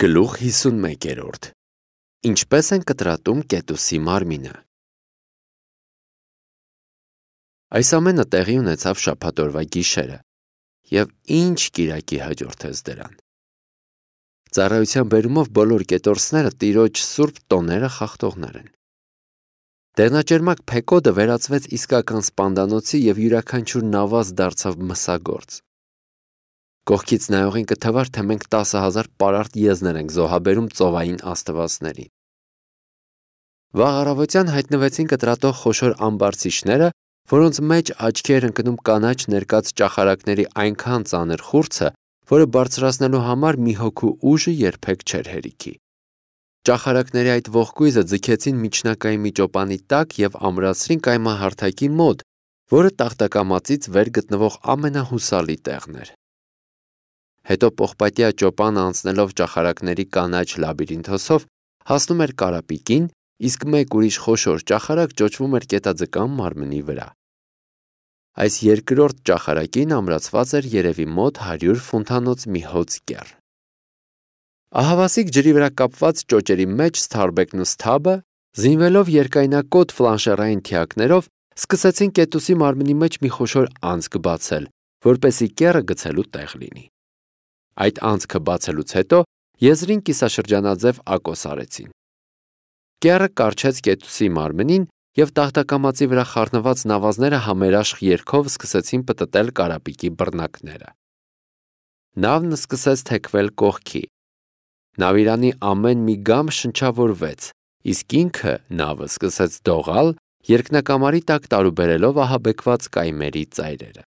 Գլուխ 51-րդ Ինչպես են կտրատում կետուսի մարմինը։ Այս ամենը տեղի ունեցավ շաբաթօրվա գիշերը, և ինչ կիրակի հաջորդեց դրան։ Ծառայության բերումով բոլոր կետորսները Տիրոջ սուրբ տոները խախտողներ են։ Դեղնաճերմակ Փեկոդը վերածվեց իսկական սպանդանոցի և յուրաքանչյուր նավազ դարձավ մսագործ։ Կողքից նայողին կթվար, թե մենք 10,000 պարարտ եզներ ենք զոհաբերում ծովային աստվածներին։ Վաղ առավոտյան հայտնվեցին կտրատող խոշոր ամբարձիչները, որոնց մեջ աչքի էր ընկնում կանաչ ներկած ճախարակների այնքան ծանր խուրձը, որը բարձրացնելու համար մի հոգու ուժը երբեք չէր հերիքի։ Ճախարակների այդ ողկույզը ձգեցին միջնակայի մի ճոպանի տակ և ամրացրին կայմահարթակի մոտ, որը տախտակամածից վեր գտնվող ամենահուսալի տեղն էր։ Հետո պողպատյա ճոպանը անցնելով ճախարակների կանաչ լաբիրինթոսով հասնում էր կարապիկին, իսկ մեկ ուրիշ խոշոր ճախարակ ճոճվում էր կետաձկան մարմնի վրա։ Այս երկրորդ ճախարակին ամրացված էր երևի մոտ 100 ֆունտանոց մի հոծ կեռ։ Ահավասիկ ջրի վրա կապված ճոճերի մեջ Սթարբեկն ու Սթաբը, զինվելով երկայնակոտ ֆլանշերային թիակներով, սկսեցին կետուսի մարմնի մեջ մի խոշոր անցք բացել, որպեսզի կեռը գցելու տեղ լինի։ Այդ անցքը բացելուց հետո եզրին կիսաշրջանաձև ակոս արեցին։ Կեռը կառչեց կետուսի մարմնին, և տախտակամածի վրա խառնված նավազները համերաշխ երգով սկսեցին պտտել կարապիկի բռնակները։ Նավն սկսեց թեքվել կողքի։ Նավիրանի ամեն մի գամ շնչավորվեց, իսկ ինքը նավը սկսեց դողալ, երկնակամարի տակ տարուբերելով ահաբեկված կայմերի ծայրերը։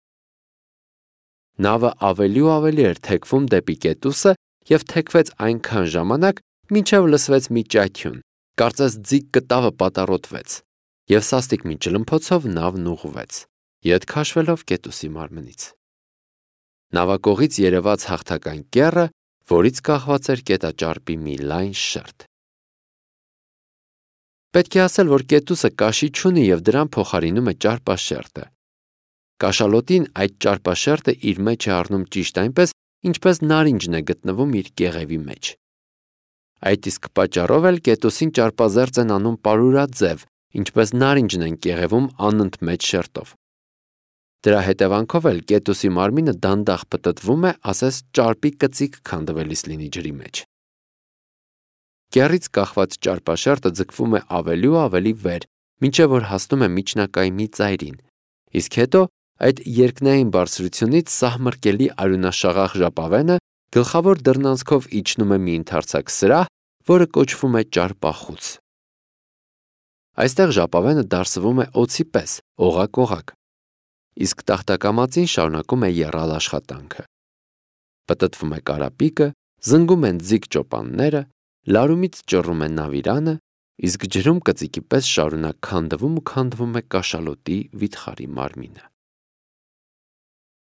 Նավը ավելի ու ավելի էր թեքվում դեպի կետուսը և թեքվեց այնքան ժամանակ, մինչև լսվեց մի ճայթյուն, կարծես ձիգ կտավը պատառոտվեց, և սաստիկ մի ջլմփոցով նավն ուղղվեց, ետ քաշվելով կետուսի մարմնից։ Նավակողից երևաց հաղթական կեռը, որից կախված էր կետաճարպի մի լայն շերտ։ Պետք է ասել, որ կետուսը կաշի չունի և դրան փոխարինում է ճարպաշերտը։ Կաշալոտին այդ ճարպաշերտը իր մեջ է առնում ճիշտ այնպես, ինչպես նարինջն է գտնվում իր կեղևի մեջ։ Այդ իսկ պատճառով էլ կետուսին ճարպազերծ են անում պարուրաձև, ինչպես նարինջն են կեղևում անընդմեջ շերտով։ Դրա հետևանքով էլ կետուսի մարմինը դանդաղ պտտվում է, ասես ճարպի կծիկ քանդվելիս լինի ջրի մեջ։ Կեռից կախված ճարպաշերտը ձգվում է ավելի ու ավելի վեր, մինչև որ հասնում է միջնակայմի ծայրին, իսկ հետո այդ երկնային բարձրությունից սահմռկելի արյունաշաղախ ժապավենը գլխավոր դռնանցքով իջնում է մի ընդարձակ սրահ, որը կոչվում է ճարպախոց։ Այստեղ ժապավենը դարսվում է օձի պես, օղակ, իսկ տախտակամածին շարունակում է եռալ աշխատանքը։ Պտտվում է կարապիկը, զնգում են ձիգ ճոպանները, լարումից ճռում է նավիրանը, իսկ ջրում կծիկի պես շարունակ քանդվում ու քանդվում է կաշալոտի վիթխարի մարմինը։